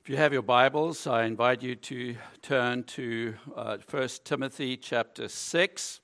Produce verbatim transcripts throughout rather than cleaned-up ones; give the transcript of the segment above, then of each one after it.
If you have your Bibles, I invite you to turn to uh, First Timothy chapter six.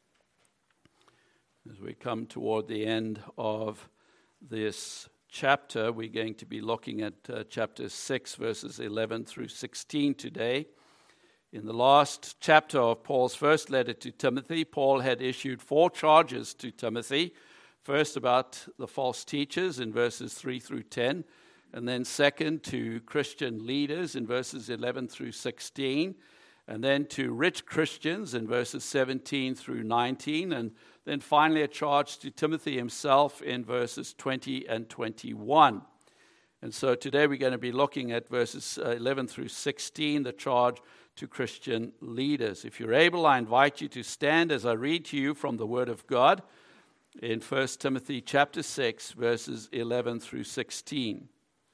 As we come toward the end of this chapter, we're going to be looking at uh, chapter six, verses eleven through sixteen today. In the last chapter of Paul's first letter to Timothy, Paul had issued four charges to Timothy. First, about the false teachers in verses three through ten. And then second, to Christian leaders in verses eleven through sixteen. And then to rich Christians in verses seventeen through nineteen. And then finally a charge to Timothy himself in verses twenty and twenty-one. And so today we're going to be looking at verses eleven through sixteen, the charge to Christian leaders. If you're able, I invite you to stand as I read to you from the Word of God in First Timothy chapter six, verses eleven through sixteen.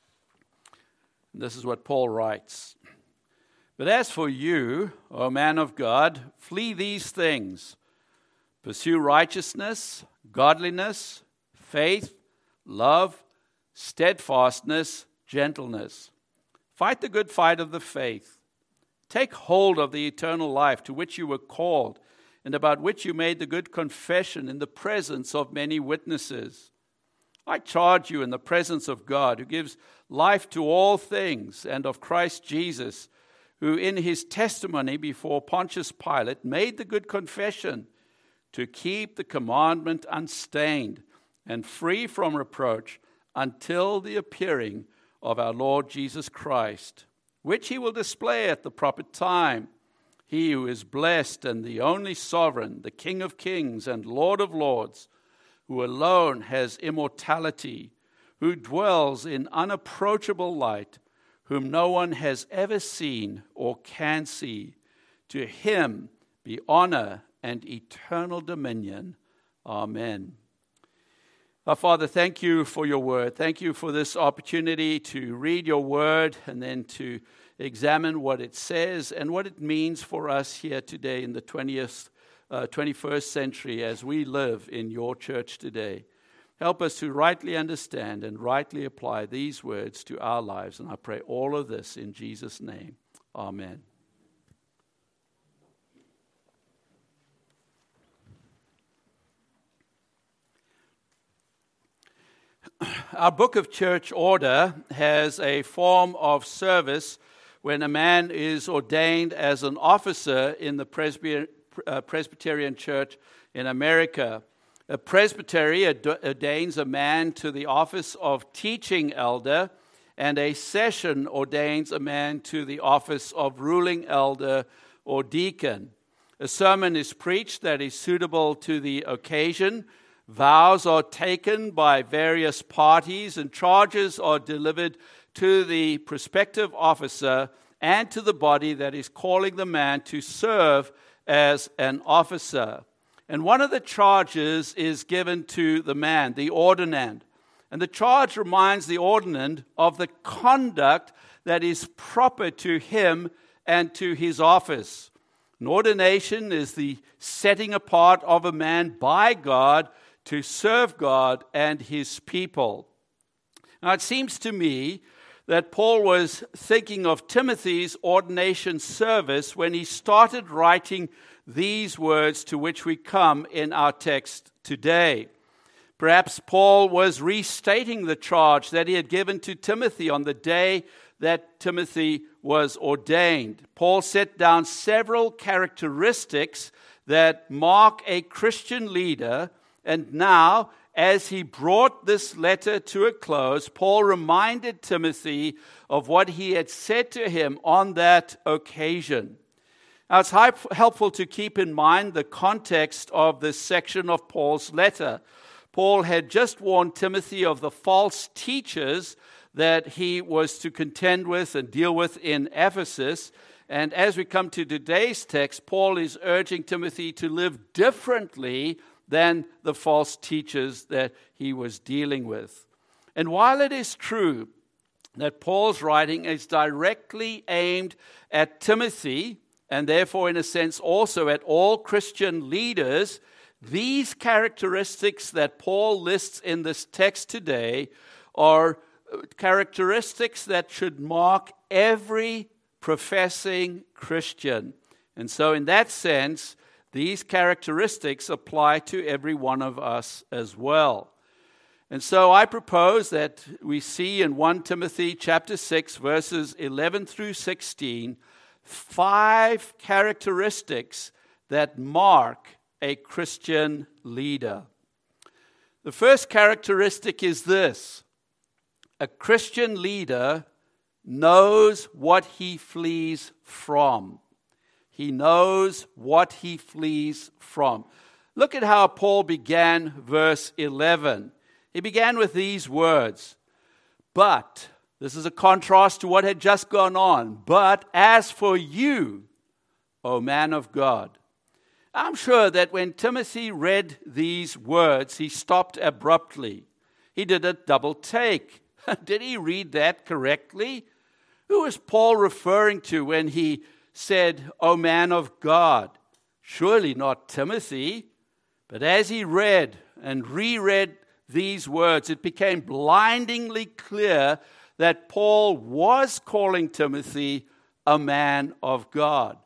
This is what Paul writes. But as for you, O man of God, flee these things. Pursue righteousness, godliness, faith, love, steadfastness, gentleness. Fight the good fight of the faith. Take hold of the eternal life to which you were called, and about which you made the good confession in the presence of many witnesses. I charge you in the presence of God, who gives life to all things, and of Christ Jesus, who in his testimony before Pontius Pilate made the good confession, to keep the commandment unstained and free from reproach until the appearing of our Lord Jesus Christ, which he will display at the proper time. He who is blessed and the only sovereign, the King of kings and Lord of lords, who alone has immortality, who dwells in unapproachable light, whom no one has ever seen or can see. To him be honor and eternal dominion. Amen. Our Father, thank you for your word. Thank you for this opportunity to read your word and then to examine what it says and what it means for us here today in the twentieth Uh, twenty-first century as we live in your church today. Help us to rightly understand and rightly apply these words to our lives. And I pray all of this in Jesus' name. Amen. Our book of church order has a form of service when a man is ordained as an officer in the Presbyterian Uh, Presbyterian Church in America. A presbytery ad- ordains a man to the office of teaching elder, and a session ordains a man to the office of ruling elder or deacon. A sermon is preached that is suitable to the occasion. Vows are taken by various parties, and charges are delivered to the prospective officer and to the body that is calling the man to serve as an officer. And one of the charges is given to the man, the ordinand. And the charge reminds the ordinand of the conduct that is proper to him and to his office. An ordination is the setting apart of a man by God to serve God and his people. Now it seems to me that Paul was thinking of Timothy's ordination service when he started writing these words to which we come in our text today. Perhaps Paul was restating the charge that he had given to Timothy on the day that Timothy was ordained. Paul set down several characteristics that mark a Christian leader, and now, as he brought this letter to a close, Paul reminded Timothy of what he had said to him on that occasion. Now, it's helpful to keep in mind the context of this section of Paul's letter. Paul had just warned Timothy of the false teachers that he was to contend with and deal with in Ephesus. And as we come to today's text, Paul is urging Timothy to live differently than the false teachers that he was dealing with. And while it is true that Paul's writing is directly aimed at Timothy, and therefore in a sense also at all Christian leaders, these characteristics that Paul lists in this text today are characteristics that should mark every professing Christian. And so in that sense, these characteristics apply to every one of us as well. And so I propose that we see in First Timothy chapter six, verses eleven through sixteen, five characteristics that mark a Christian leader. The first characteristic is this: a Christian leader knows what he flees from. He knows what he flees from. Look at how Paul began verse eleven. He began with these words, "But," this is a contrast to what had just gone on, "but as for you, O man of God." I'm sure that when Timothy read these words, he stopped abruptly. He did a double take. Did he read that correctly? Who was Paul referring to when he said, "O man of God"? Surely not Timothy. But as he read and reread these words, it became blindingly clear that Paul was calling Timothy a man of God.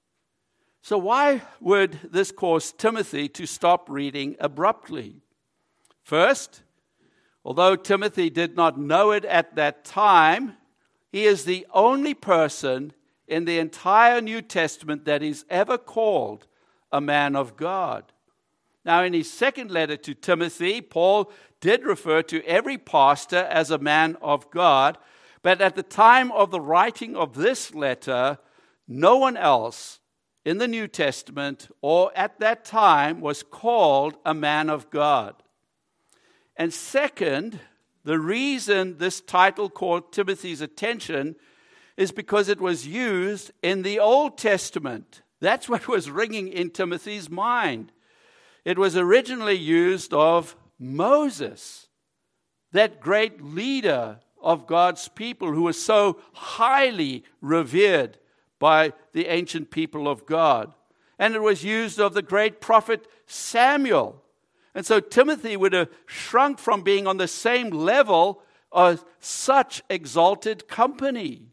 So why would this cause Timothy to stop reading abruptly? First, although Timothy did not know it at that time, he is the only person in the entire New Testament that is ever called a man of God. Now, in his second letter to Timothy, Paul did refer to every pastor as a man of God, but at the time of the writing of this letter, no one else in the New Testament or at that time was called a man of God. And second, the reason this title caught Timothy's attention is because it was used in the Old Testament. That's what was ringing in Timothy's mind. It was originally used of Moses, that great leader of God's people who was so highly revered by the ancient people of God. And it was used of the great prophet Samuel. And so Timothy would have shrunk from being on the same level of such exalted company.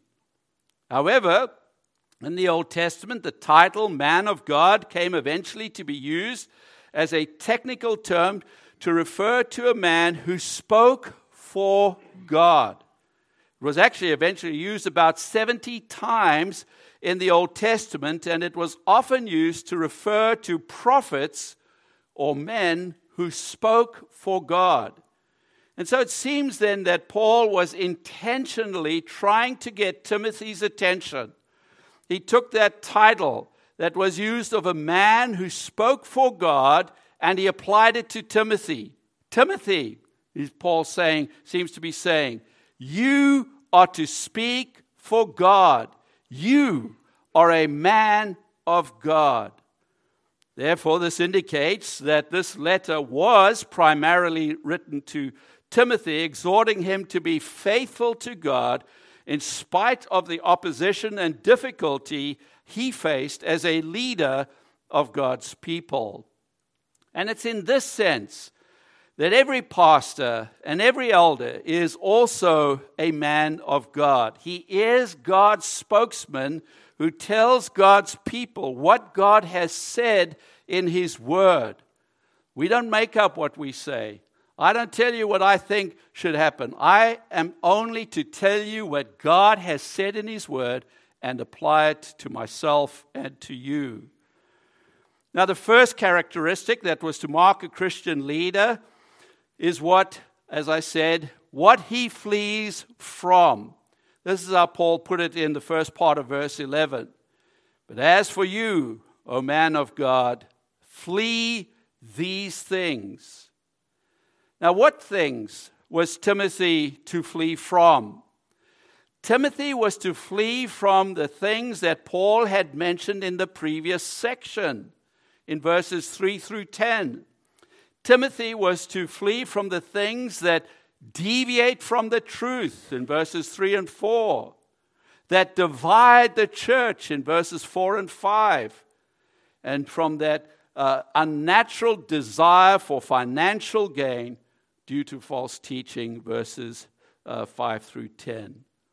However, in the Old Testament, the title man of God came eventually to be used as a technical term to refer to a man who spoke for God. It was actually eventually used about seventy times in the Old Testament, and it was often used to refer to prophets or men who spoke for God. And so it seems then that Paul was intentionally trying to get Timothy's attention. He took that title that was used of a man who spoke for God, and he applied it to Timothy. Timothy, is Paul saying, seems to be saying, you are to speak for God. You are a man of God. Therefore, this indicates that this letter was primarily written to Timothy, exhorting him to be faithful to God in spite of the opposition and difficulty he faced as a leader of God's people. And it's in this sense that every pastor and every elder is also a man of God. He is God's spokesman who tells God's people what God has said in His Word. We don't make up what we say. I don't tell you what I think should happen. I am only to tell you what God has said in His Word and apply it to myself and to you. Now, the first characteristic that was to mark a Christian leader is what, as I said, what he flees from. This is how Paul put it in the first part of verse eleven. But as for you, O man of God, flee these things. Now, what things was Timothy to flee from? Timothy was to flee from the things that Paul had mentioned in the previous section, in verses three through ten. Timothy was to flee from the things that deviate from the truth, in verses three and four, that divide the church, in verses four and five, and from that uh, unnatural desire for financial gain due to false teaching, verses uh, five through ten.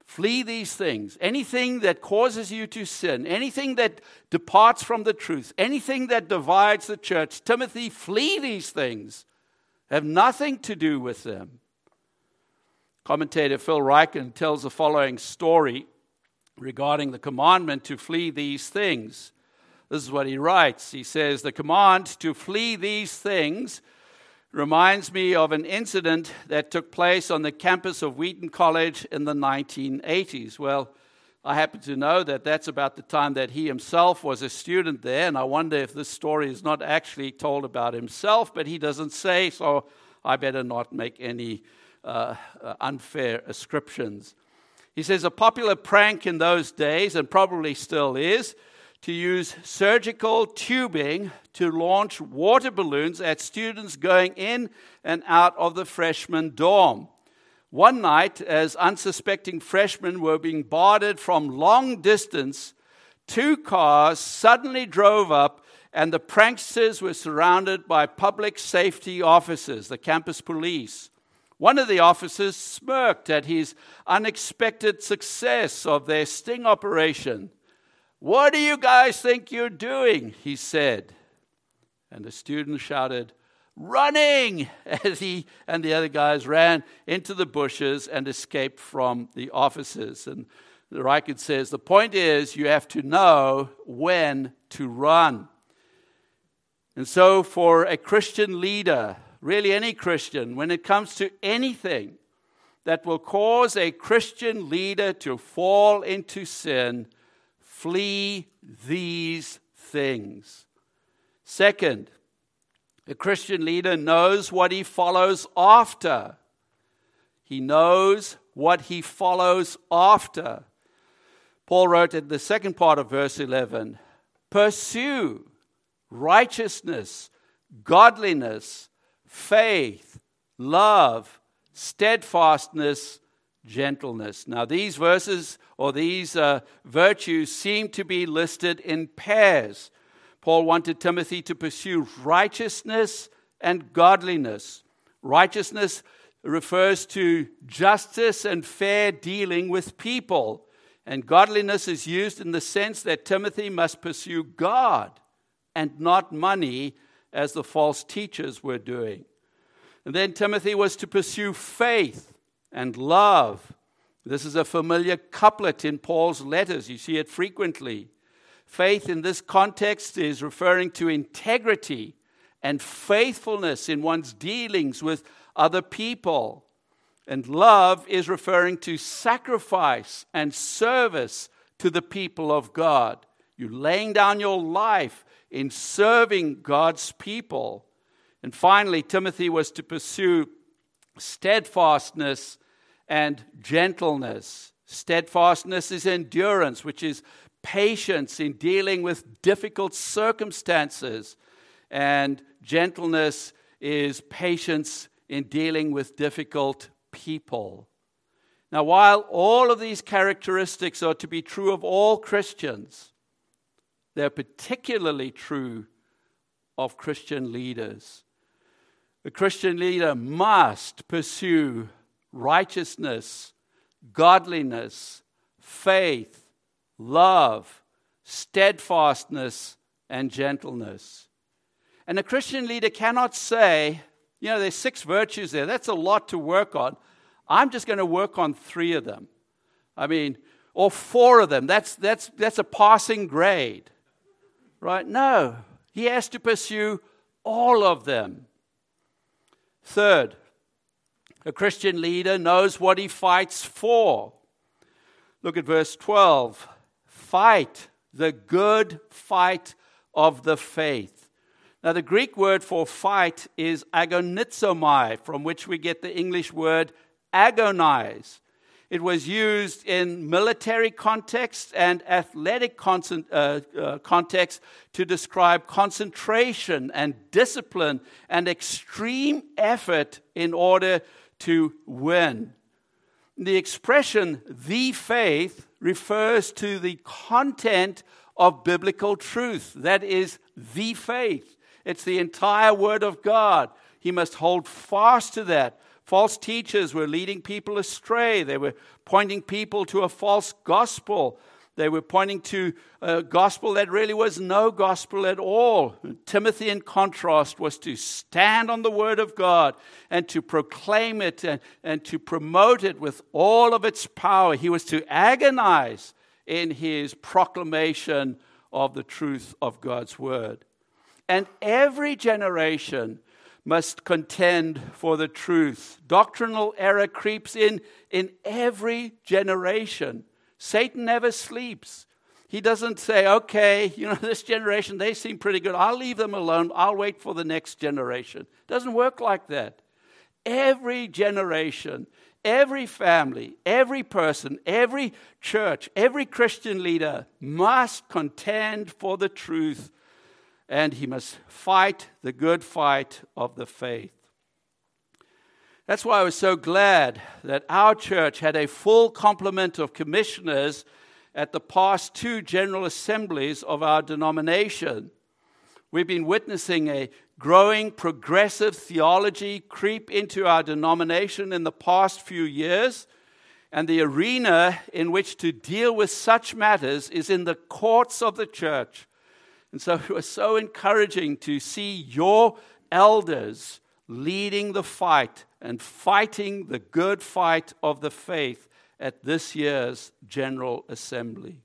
Flee these things. Anything that causes you to sin, anything that departs from the truth, anything that divides the church, Timothy, flee these things. Have nothing to do with them. Commentator Phil Ryken tells the following story regarding the commandment to flee these things. This is what he writes. He says, the command to flee these things reminds me of an incident that took place on the campus of Wheaton College in the nineteen eighties. Well, I happen to know that that's about the time that he himself was a student there, and I wonder if this story is not actually told about himself, but he doesn't say, so I better not make any uh, uh, unfair ascriptions. He says a popular prank in those days, and probably still is, to use surgical tubing to launch water balloons at students going in and out of the freshman dorm. One night, as unsuspecting freshmen were being boarded from long distance, two cars suddenly drove up and the pranksters were surrounded by public safety officers, the campus police. One of the officers smirked at his unexpected success of their sting operation. "What do you guys think you're doing?" he said. And the student shouted, "Running!" as he and the other guys ran into the bushes and escaped from the officers. And Ryken says, the point is you have to know when to run. And so for a Christian leader, really any Christian, when it comes to anything that will cause a Christian leader to fall into sin, flee these things. Second, a Christian leader knows what he follows after. He knows what he follows after. Paul wrote in the second part of verse eleven, pursue righteousness, godliness, faith, love, steadfastness, gentleness. Now these verses or these uh, virtues seem to be listed in pairs. Paul wanted Timothy to pursue righteousness and godliness. Righteousness refers to justice and fair dealing with people. And godliness is used in the sense that Timothy must pursue God and not money, as the false teachers were doing. And then Timothy was to pursue faith and love. This is a familiar couplet in Paul's letters. You see it frequently. Faith in this context is referring to integrity and faithfulness in one's dealings with other people. And love is referring to sacrifice and service to the people of God. You're laying down your life in serving God's people. And finally, Timothy was to pursue steadfastness and gentleness. Steadfastness is endurance, which is patience in dealing with difficult circumstances. And gentleness is patience in dealing with difficult people. Now, while all of these characteristics are to be true of all Christians, they're particularly true of Christian leaders. A Christian leader must pursue righteousness, godliness, faith, love, steadfastness, and gentleness. And a Christian leader cannot say, you know, there's six virtues there. That's a lot to work on. I'm just going to work on three of them. I mean, or four of them. That's that's that's a passing grade. Right? No. He has to pursue all of them. Third, a Christian leader knows what he fights for. Look at verse twelve. Fight the good fight of the faith. Now, the Greek word for fight is agonizomai, from which we get the English word agonize. It was used in military context and athletic con- uh, uh, context to describe concentration and discipline and extreme effort in order to win. The expression, the faith, refers to the content of biblical truth. That is the faith. It's the entire Word of God. He must hold fast to that, False teachers were leading people astray. They were pointing people to a false gospel. They were pointing to a gospel that really was no gospel at all. Timothy, in contrast, was to stand on the word of God and to proclaim it and, and to promote it with all of its power. He was to agonize in his proclamation of the truth of God's word. And every generation must contend for the truth. Doctrinal error creeps in in every generation. Satan never sleeps. He doesn't say, okay, you know, this generation, they seem pretty good. I'll leave them alone. I'll wait for the next generation. It doesn't work like that. Every generation, every family, every person, every church, every Christian leader must contend for the truth, and he must fight the good fight of the faith. That's why I was so glad that our church had a full complement of commissioners at the past two General Assemblies of our denomination. We've been witnessing a growing progressive theology creep into our denomination in the past few years, and the arena in which to deal with such matters is in the courts of the church. And so it was so encouraging to see your elders leading the fight and fighting the good fight of the faith at this year's General Assembly.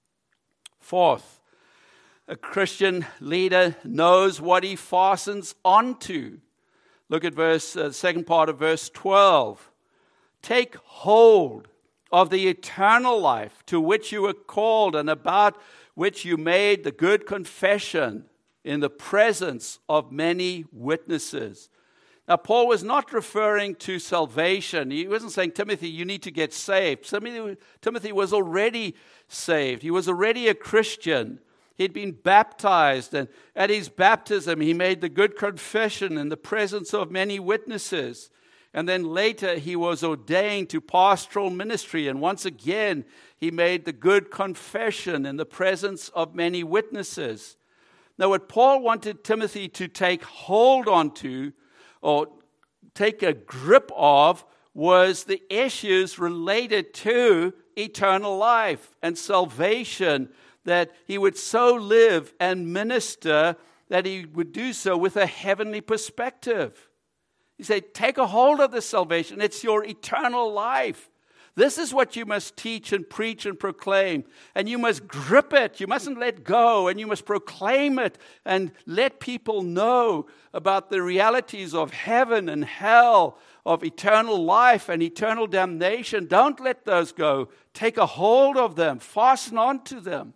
Fourth, a Christian leader knows what he fastens onto. Look at verse, uh, the second part of verse twelve. Take hold of the eternal life to which you were called and about which you made the good confession in the presence of many witnesses. Now, Paul was not referring to salvation. He wasn't saying, Timothy, you need to get saved. Timothy, Timothy was already saved. He was already a Christian. He'd been baptized, and at his baptism, he made the good confession in the presence of many witnesses. And then later, he was ordained to pastoral ministry, and once again, he made the good confession in the presence of many witnesses. Now, what Paul wanted Timothy to take hold onto, or take a grip of, was the issues related to eternal life and salvation, that he would so live and minister that he would do so with a heavenly perspective. He said, take a hold of this salvation. It's your eternal life. This is what you must teach and preach and proclaim. And you must grip it. You mustn't let go. And you must proclaim it and let people know about the realities of heaven and hell, of eternal life and eternal damnation. Don't let those go. Take a hold of them. Fasten onto them.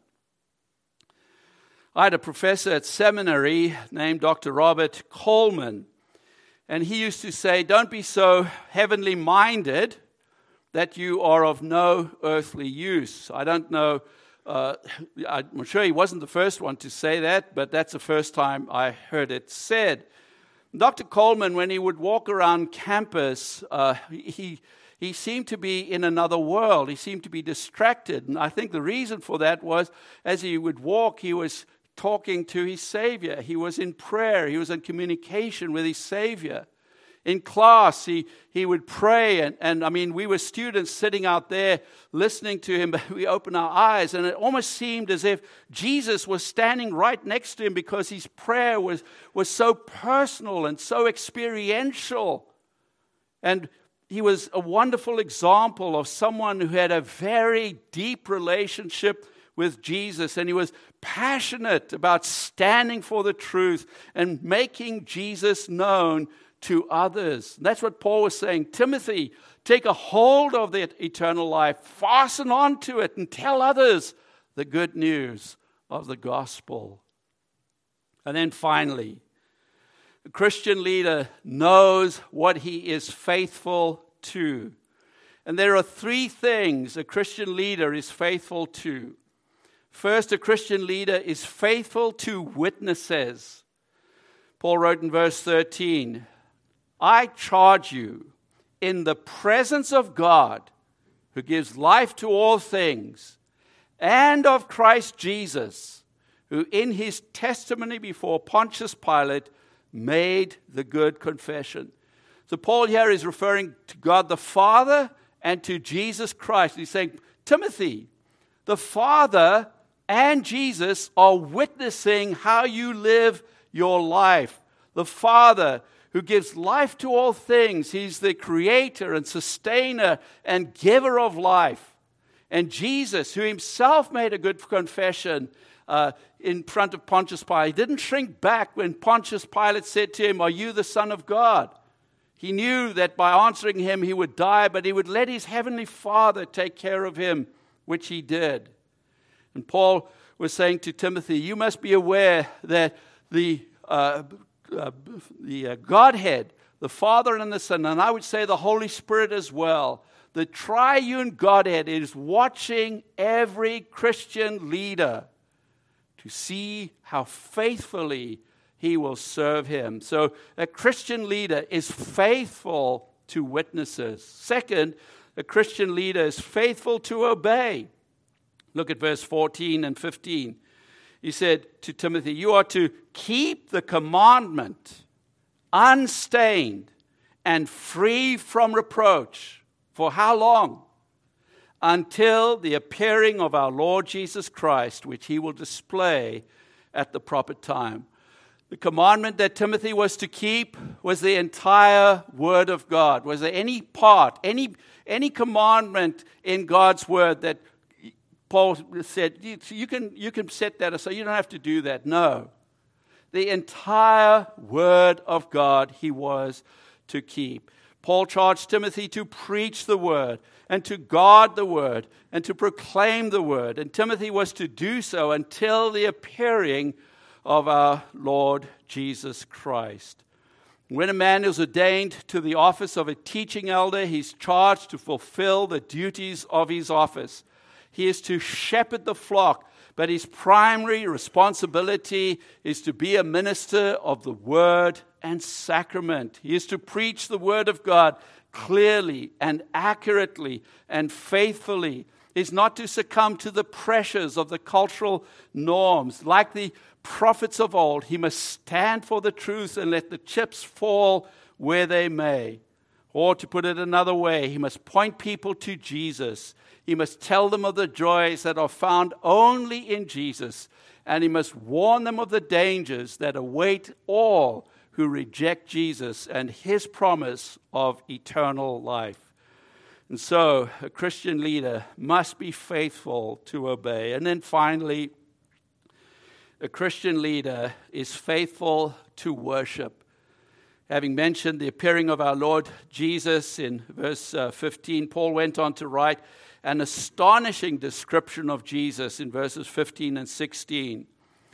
I had a professor at seminary named Doctor Robert Coleman. And he used to say, don't be so heavenly minded that you are of no earthly use. I don't know, uh, I'm sure he wasn't the first one to say that, but that's the first time I heard it said. Doctor Coleman, when he would walk around campus, uh, he, he seemed to be in another world. He seemed to be distracted. And I think the reason for that was, as he would walk, he was talking to his Savior. He was in prayer. He was in communication with his Savior. In class, he, he would pray, and, and I mean, we were students sitting out there listening to him, but we opened our eyes, and it almost seemed as if Jesus was standing right next to him because his prayer was, was so personal and so experiential. And he was a wonderful example of someone who had a very deep relationship with Jesus, and he was passionate about standing for the truth and making Jesus known to others. That's what Paul was saying. Timothy, take a hold of that eternal life, fasten onto it, and tell others the good news of the gospel. And then finally, a Christian leader knows what he is faithful to. And there are three things a Christian leader is faithful to. First, a Christian leader is faithful to witnesses. Paul wrote in verse thirteen, I charge you in the presence of God, who gives life to all things, and of Christ Jesus, who in his testimony before Pontius Pilate made the good confession. So Paul here is referring to God the Father and to Jesus Christ. He's saying, Timothy, the Father and Jesus are witnessing how you live your life. The Father who gives life to all things. He's the creator and sustainer and giver of life. And Jesus, who himself made a good confession uh, in front of Pontius Pilate. He didn't shrink back when Pontius Pilate said to him, "Are you the Son of God?" He knew that by answering him he would die, but he would let his heavenly Father take care of him, which he did. And Paul was saying to Timothy, you must be aware that the uh, uh, the uh, Godhead, the Father and the Son, and I would say the Holy Spirit as well, the triune Godhead is watching every Christian leader to see how faithfully he will serve him. So a Christian leader is faithful to witnesses. Second, a Christian leader is faithful to obey. Look at verse fourteen and fifteen. He said to Timothy, you are to keep the commandment unstained and free from reproach. For how long? Until the appearing of our Lord Jesus Christ, which he will display at the proper time. The commandment that Timothy was to keep was the entire Word of God. Was there any part, any, any commandment in God's Word that Paul said, you, you can, you can set that aside, you don't have to do that? No. The entire Word of God he was to keep. Paul charged Timothy to preach the Word and to guard the Word and to proclaim the Word. And Timothy was to do so until the appearing of our Lord Jesus Christ. When a man is ordained to the office of a teaching elder, he's charged to fulfill the duties of his office. He is to shepherd the flock, but his primary responsibility is to be a minister of the Word and sacrament. He is to preach the Word of God clearly and accurately and faithfully. He's not to succumb to the pressures of the cultural norms. Like the prophets of old, he must stand for the truth and let the chips fall where they may. Or to put it another way, he must point people to Jesus. He must tell them of the joys that are found only in Jesus. And he must warn them of the dangers that await all who reject Jesus and his promise of eternal life. And so, a Christian leader must be faithful to obey. And then finally, a Christian leader is faithful to worship. Having mentioned the appearing of our Lord Jesus in verse uh, fifteen, Paul went on to write an astonishing description of Jesus in verses fifteen and sixteen.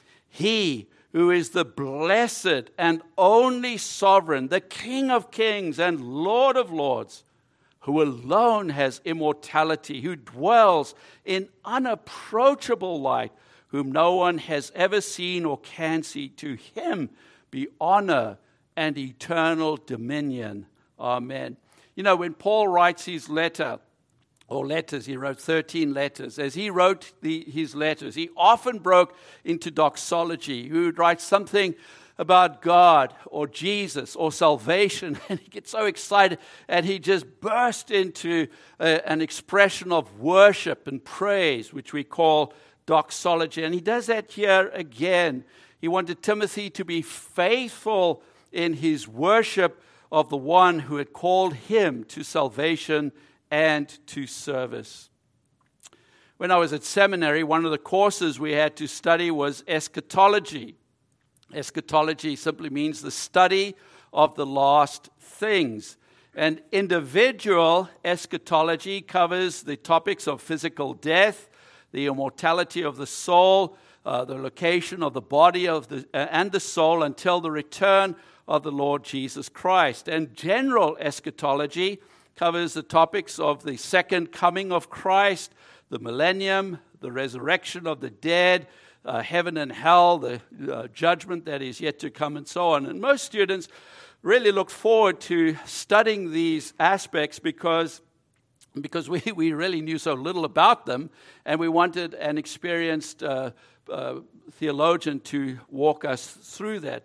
He who is the blessed and only sovereign, the King of kings and Lord of lords, who alone has immortality, who dwells in unapproachable light, whom no one has ever seen or can see, to him be honor and eternal dominion. Amen. You know, when Paul writes his letter, or letters, he wrote thirteen letters. As he wrote the, his letters, he often broke into doxology. He would write something about God or Jesus or salvation, and he gets so excited, and he just burst into a, an expression of worship and praise, which we call doxology. And he does that here again. He wanted Timothy to be faithful in his worship of the one who had called him to salvation and to service. When I was at seminary, one of the courses we had to study was eschatology. Eschatology simply means the study of the last things. And individual eschatology covers the topics of physical death, the immortality of the soul, uh, the location of the body of the uh, and the soul until the return of the Lord Jesus Christ. And general eschatology covers the topics of the second coming of Christ, the millennium, the resurrection of the dead, uh, heaven and hell, the uh, judgment that is yet to come, and so on. And most students really look forward to studying these aspects because, because we, we really knew so little about them, and we wanted an experienced uh, uh, theologian to walk us through that.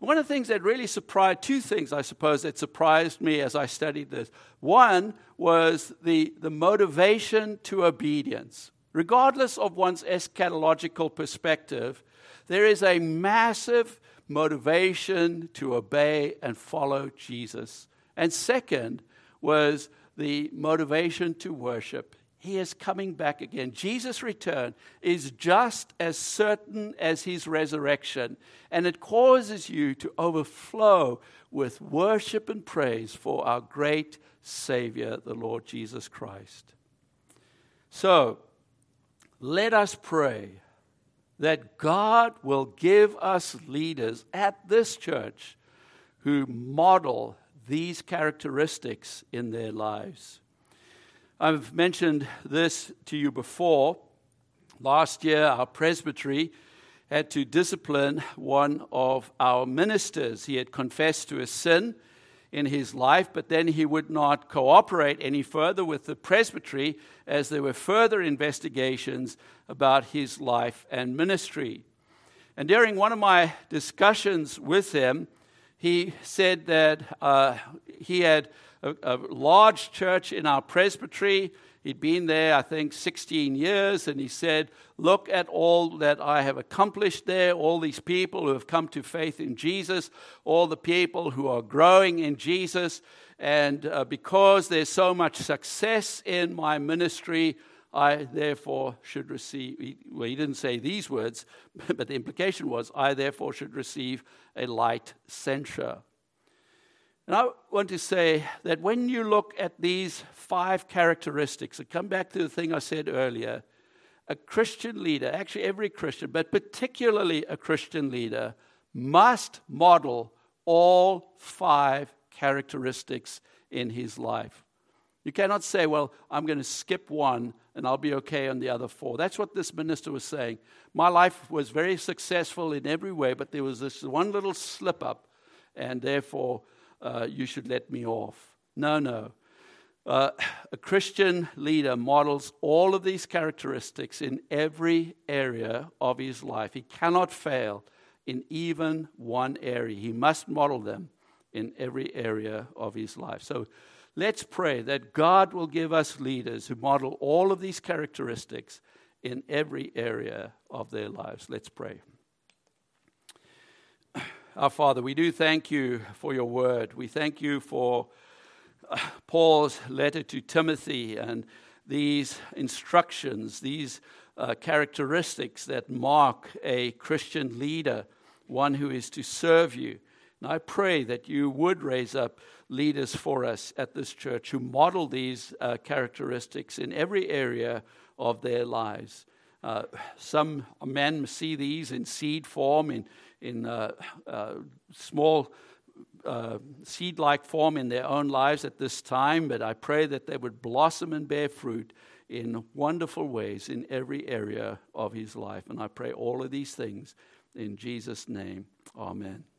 One of the things that really surprised, two things I suppose that surprised me as I studied this. One was the, the motivation to obedience. Regardless of one's eschatological perspective, there is a massive motivation to obey and follow Jesus. And second was the motivation to worship. He is coming back again. Jesus' return is just as certain as his resurrection, and it causes you to overflow with worship and praise for our great Savior, the Lord Jesus Christ. So, let us pray that God will give us leaders at this church who model these characteristics in their lives. I've mentioned this to you before. Last year, our presbytery had to discipline one of our ministers. He had confessed to a sin in his life, but then he would not cooperate any further with the presbytery as there were further investigations about his life and ministry. And during one of my discussions with him, he said that uh, he had a, a large church in our presbytery. He'd been there, I think, sixteen years, and he said, look at all that I have accomplished there, all these people who have come to faith in Jesus, all the people who are growing in Jesus, and uh, because there's so much success in my ministry, I therefore should receive, well, he didn't say these words, but the implication was, I therefore should receive a light censure. And I want to say that when you look at these five characteristics, and come back to the thing I said earlier, a Christian leader, actually every Christian, but particularly a Christian leader, must model all five characteristics in his life. You cannot say, well, I'm going to skip one and I'll be okay on the other four. That's what this minister was saying. My life was very successful in every way, but there was this one little slip up, and therefore uh, you should let me off. No, no. Uh, a Christian leader models all of these characteristics in every area of his life. He cannot fail in even one area. He must model them in every area of his life. So let's pray that God will give us leaders who model all of these characteristics in every area of their lives. Let's pray. Our Father, we do thank you for your word. We thank you for uh, Paul's letter to Timothy and these instructions, these uh, characteristics that mark a Christian leader, one who is to serve you. And I pray that you would raise up leaders for us at this church who model these uh, characteristics in every area of their lives. Uh, some men see these in seed form, in, in uh, uh, small uh, seed-like form in their own lives at this time, but I pray that they would blossom and bear fruit in wonderful ways in every area of his life. And I pray all of these things in Jesus' name. Amen.